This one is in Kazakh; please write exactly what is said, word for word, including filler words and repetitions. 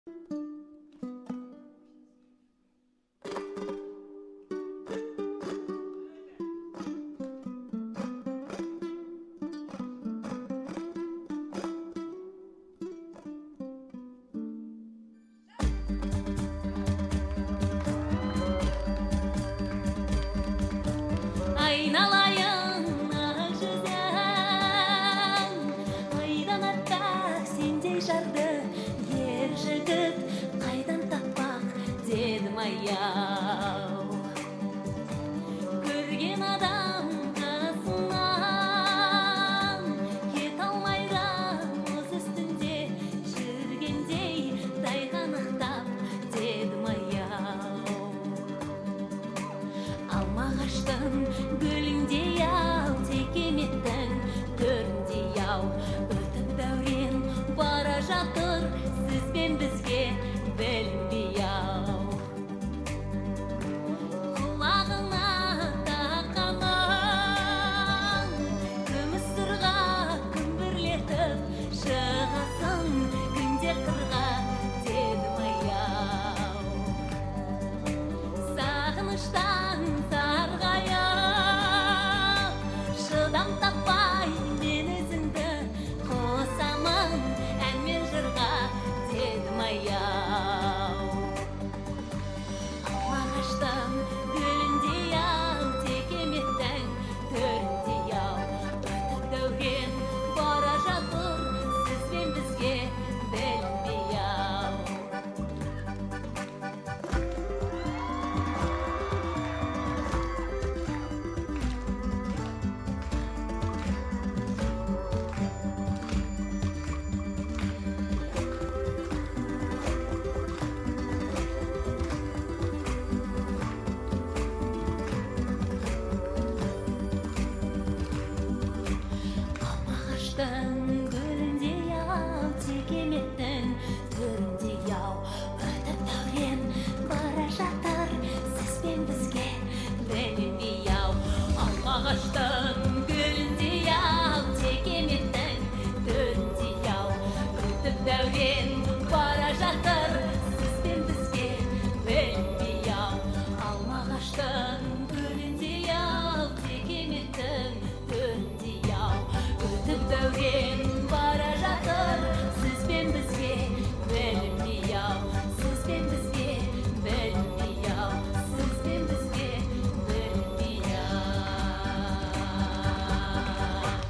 Айналайын ақ жүзің, айдан артық сендей жарды ер жігіт қайдан таппақ дедім аяу. Көрген адам қасынан кете алмайды мұз үстінде жүргендей тайғанақтап дедім аяу. Алма ағаштың гүліндей ау, текеметтің төріндей ау, өтіп дәурен бара жатыр сізбен бізге білінбей ау. Құлағына таққаның күміс сырға күмбірлетіп шығасың күнде қырға дедім аяу. Сағыныштан сарғайып шыдам таппай мен өзіңді қосамын ән мен жырға дедім аяу. Алма ағаштың гүліндей ау, текеметтің төріндей ау, өтіп дәурен бара жатыр сізбен бізге білінбей ау. Алма ағаштың гүліндей ау, текеметтің төріндей ау, өтіп дәурен бара жатыр сізбен бізге білінбей ау. Алма ағаштың гүліндей ау, текеметтің төріндей ау, өтіп дәурен бара жатыр